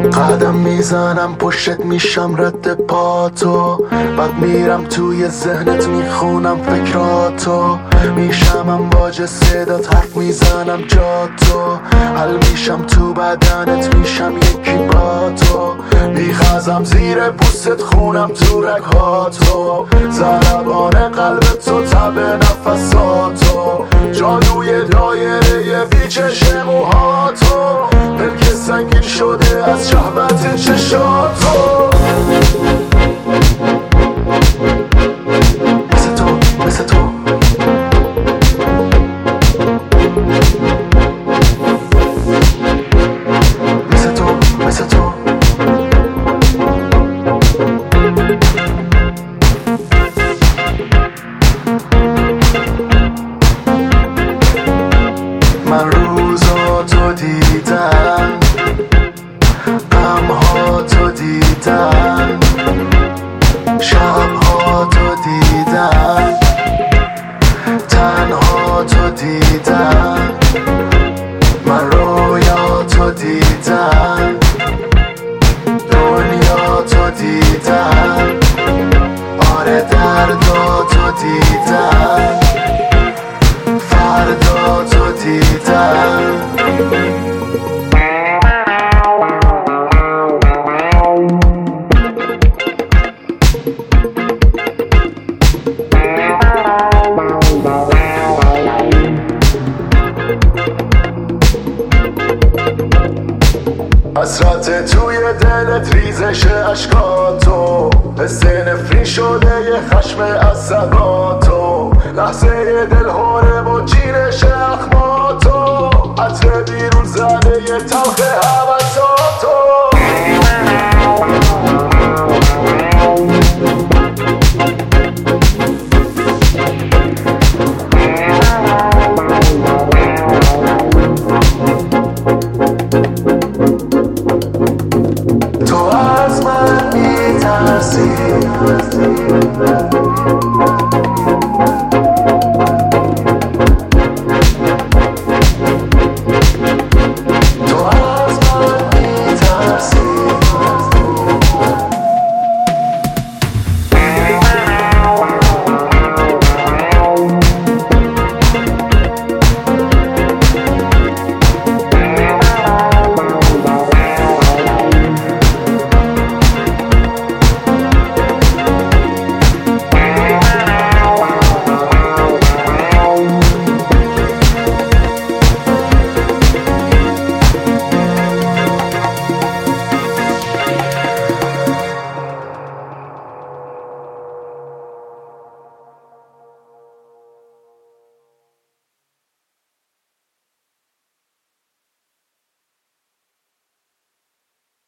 قدم میزنم پشت میشم رد پاتو، بعد میرم توی ذهنت میخونم فکراتو، میشم امواج صدات حرف میزنم جاتو، حل میشم تو بدنت میشم یکی با تو، میخزم زیر پوستت خونم تو رگهاتو، ضربان قلب تو تب نفساتو، جادوی دایره پیچش موهاتو، پلک سنگین شده از شهوت چشاتو. مثل تو مثل تو مثل تو مثل تو من روزاتو دیدم، غمهاتو دیدم، شبهاتو دیدم، تنهاتو دیدم، من رویاتو دیدم، دنیاتو دیدم، آره درداتو دیدم، فرداتو دیدم. حسرت توی دلت ریزش اشکاتو، حس نفرین شده یه خشم عصباتو، لحظه دلهوره و چینش اخماتو، عطر بیرون زده یه تلخ هوا